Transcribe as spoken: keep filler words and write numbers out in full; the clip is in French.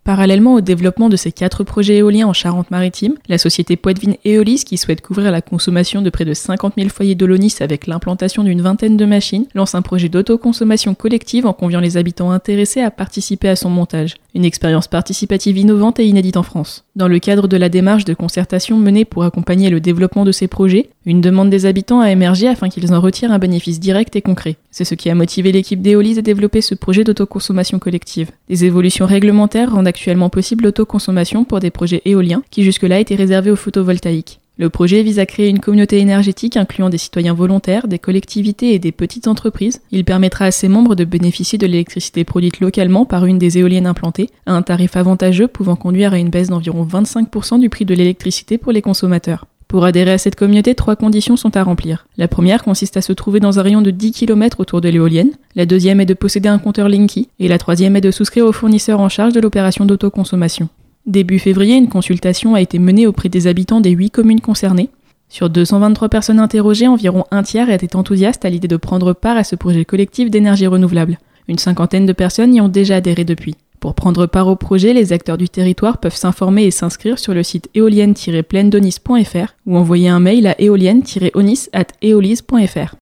Parallèlement au développement de ces quatre projets éoliens en Charente-Maritime, la société Poitevin Eolis, qui souhaite couvrir la consommation de près de cinquante mille foyers d'Olonis avec l'implantation d'une vingtaine de machines, lance un projet d'autoconsommation collective en conviant les habitants intéressés à participer à son montage. Une expérience participative innovante et inédite en France. Dans le cadre de la démarche de concertation menée pour accompagner le développement de ces projets, une demande des habitants a émergé afin qu'ils en retirent un bénéfice direct et concret. C'est ce qui a motivé l'équipe d'Eolis à développer ce projet d'autoconsommation collective. Des évolutions réglementaires rendent actuellement possible l'autoconsommation pour des projets éoliens qui jusque-là étaient réservés au photovoltaïque. Le projet vise à créer une communauté énergétique incluant des citoyens volontaires, des collectivités et des petites entreprises. Il permettra à ses membres de bénéficier de l'électricité produite localement par une des éoliennes implantées, à un tarif avantageux pouvant conduire à une baisse d'environ vingt-cinq pour cent du prix de l'électricité pour les consommateurs. Pour adhérer à cette communauté, trois conditions sont à remplir. La première consiste à se trouver dans un rayon de dix kilomètres autour de l'éolienne, la deuxième est de posséder un compteur Linky, et la troisième est de souscrire au fournisseur en charge de l'opération d'autoconsommation. Début février, une consultation a été menée auprès des habitants des huit communes concernées. Sur deux cent vingt-trois personnes interrogées, environ un tiers étaient enthousiastes à l'idée de prendre part à ce projet collectif d'énergie renouvelable. Une cinquantaine de personnes y ont déjà adhéré depuis. Pour prendre part au projet, les acteurs du territoire peuvent s'informer et s'inscrire sur le site éolienne tiret plaine d'onis point f r ou envoyer un mail à éolienne tiret onis arobase eolis point f r.